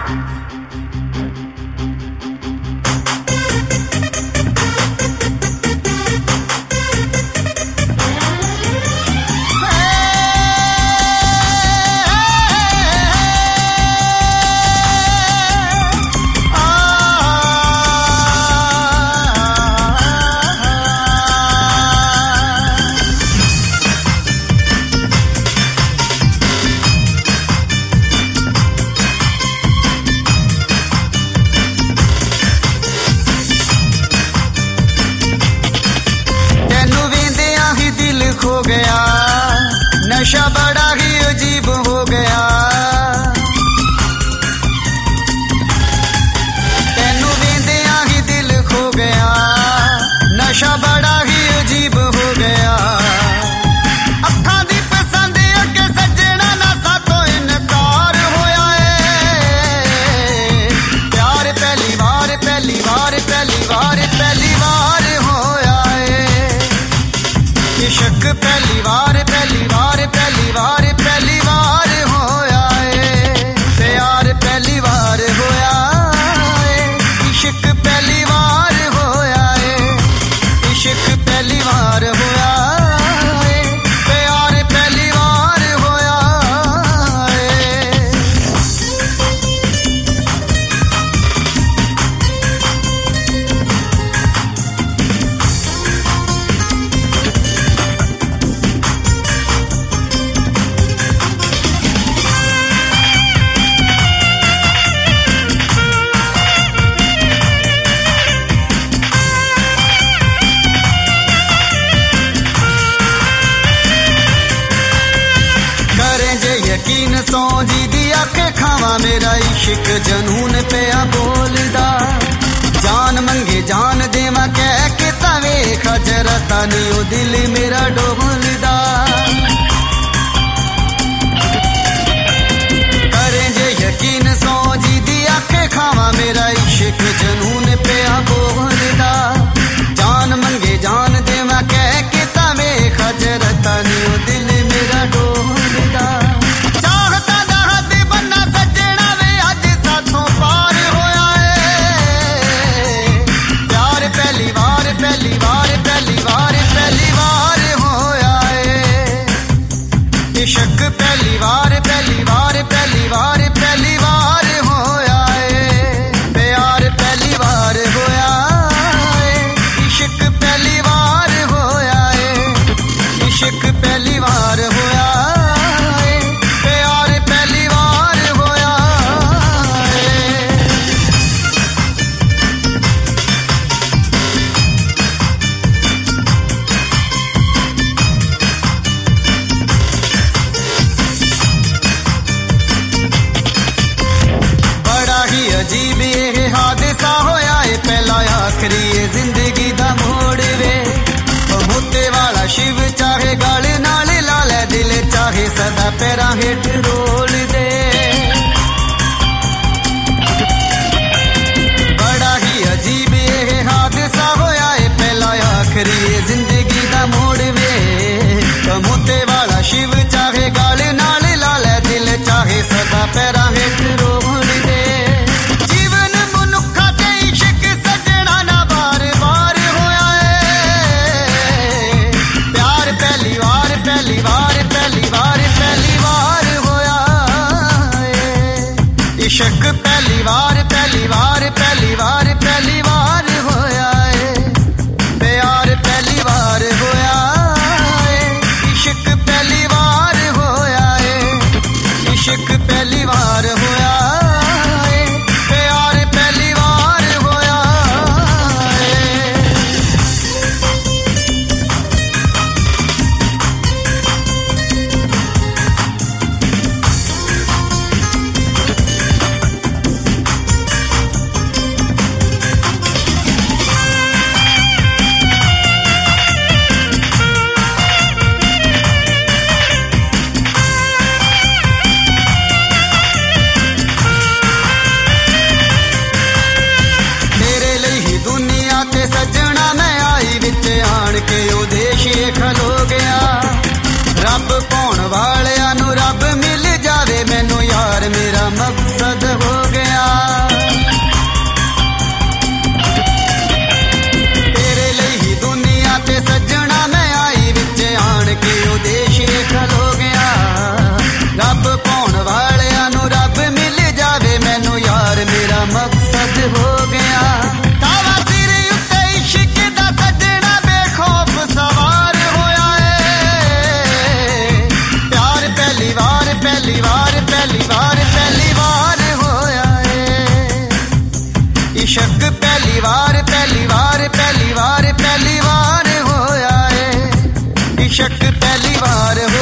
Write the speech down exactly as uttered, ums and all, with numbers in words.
हो गया नशा बड़ा ही अजीब हो गया। तेनू वेंदिया ही दिल खो गया नशा बड़ा ही अजीब हो गया। अखां दी पसंद अगे सजना ना सातों इनकार होया है। प्यार पहली बार पहली बार पहली बार पहली बार होया है। इश्क पहली बार पहली बार पहली बार पहली बार होया है। प्यार पहली बार होया है। इश्क पहली बार होया है। इश्क पहली बार होया है। प्यार पहली बार होया है। यकीन सौ जी दी आखे खावा मेरा इश्क जनून पिया बोलदा। जान मंगे जान देवा कह के तवे खजरता नहीं ओ दिल मेरा डोलदा। करें जे यकीन सौ जी दी आखे खावा मेरा इश्क जनून पिया बोलदा। जान मंगे जान देवा कह के तवे खजरता नहीं ओ दिल मेरा डोलदा। पहली बार पहली बार पहली बार पहली बार होया है। इश्क पहली बार पहली बार पहली बार पहली बार होया है। प्यार पहली बार होया है। इश्क पहली बार होया है। इश्क पहली बार होया है। प्यार पहली बार होया है। अजीब ये हादसा होया है। पहला आखिरी जिंदगी दा मोड़ वे। मुत्ते वाला शिव चाहे गल नाल ला ले दिल चाहे सदा पैरां हेठ रोल दे। बड़ा ही अजीब ये हादसा होया है। पहला आखिरी जिंदगी दा मोड़ वे। मुत्ते वाला शिव चाहे गल नाल ला ले दिल चाहे सदा पैरां हेठ रोल दे। पहली बार पहली बार पहली बार होया है। इश्क पहली बार पहली बार पहली बार पहली बार होया है। प्यार पहली बार होया है। इश्क पहली बार होया है। इश्क पहली बार होया है। प्यार पहली बार होया है। पहली बार पहली बार होया है इश्क पहली बार पहली बार पहली बार पहली बार होया है इश्क पहली बार